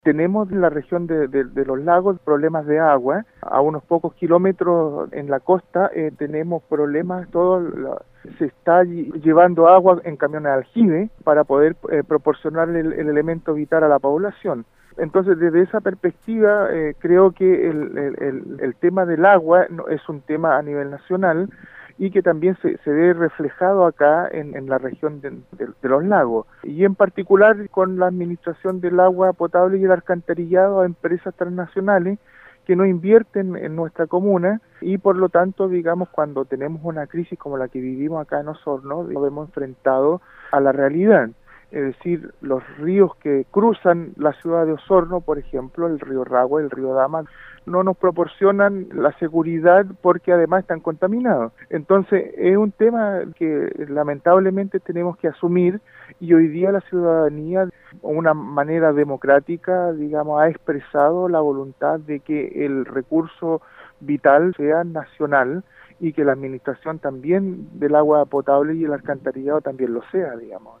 Tenemos en la región de los lagos problemas de agua. A unos pocos kilómetros en la costa tenemos problemas, se está llevando agua en camiones de aljibe para poder proporcionarle el elemento vital a la población. Entonces, desde esa perspectiva, creo que el tema del agua es un tema a nivel nacional y que también se ve reflejado acá en la región de los lagos, y en particular con la administración del agua potable y el alcantarillado a empresas transnacionales que no invierten en nuestra comuna, y por lo tanto, digamos, cuando tenemos una crisis como la que vivimos acá en Osorno, lo hemos enfrentado a la realidad. Es decir, los ríos que cruzan la ciudad de Osorno, por ejemplo, el río Ragua, el río Dama, no nos proporcionan la seguridad porque además están contaminados. Entonces, es un tema que lamentablemente tenemos que asumir, y hoy día la ciudadanía, de una manera democrática, digamos, ha expresado la voluntad de que el recurso vital sea nacional y que la administración también del agua potable y el alcantarillado también lo sea, digamos.